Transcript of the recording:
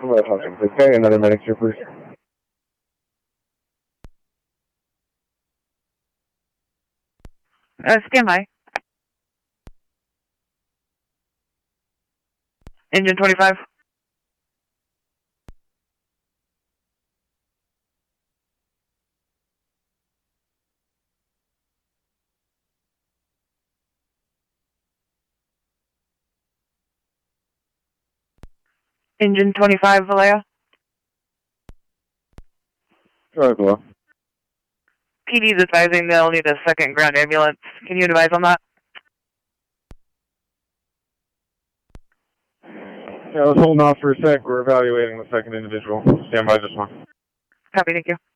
Okay, another medic here, please. Stand by. Engine 25. Engine 25, Vallejo. Sorry, below. PD's advising they'll need a second ground ambulance. Can you advise on that? Yeah, let's hold off for a sec. We're evaluating the second individual. Stand by just one. Copy, thank you.